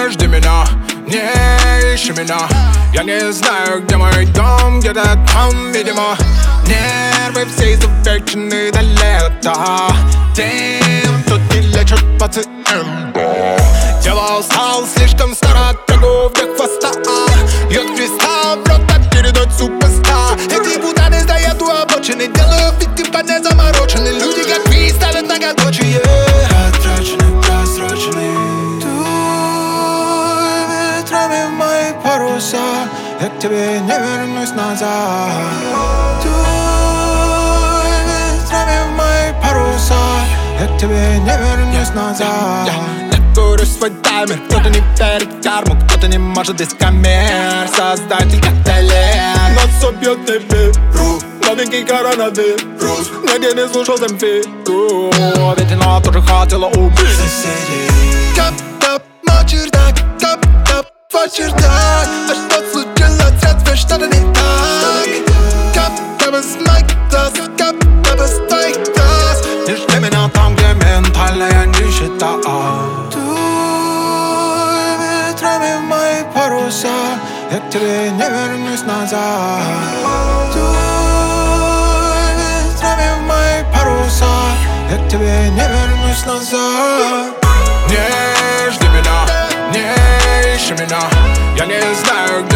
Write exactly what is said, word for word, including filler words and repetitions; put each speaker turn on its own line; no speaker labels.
жди меня, не ищи меня. Я не знаю, где мой дом, где-то там, видимо. Нервы все изувечены до лета. Тем тут не лечат пациента. Тело устал, слишком старо, тягу вверх хвоста. Льет кристалл, в рот так передать суперстар. Эти путаны стоят у обочины, делаю вид, типа не заморочены. Люди как ви ставят многоточие. Потрачены, просрочены. Дуй ветрами в мои паруса, я к тебе не вернусь назад. Дуй ветрами в мои паруса, я к тебе не вернусь назад. Курю свой таймер, кто-то не верит в карму, кто-то не может без камер. Создатель коктейлей, нас убьет не беру. Новенький коронавирус, нигде не слушал Земфиру. Ведь она тоже хотела убить соседей. Кап-кап, мой чердак, кап-кап, твой чердак. А что случилось, разве что-то не так? Кап-кап из моих глаз, кап-кап из твоих глаз. Не жди меня там, где ментальная нищета. В мои паруса, я к тебе не вернусь назад. Дуй ветрами в мои паруса, я к тебе не вернусь назад. Не жди меня, не ищи меня. Я не знаю, где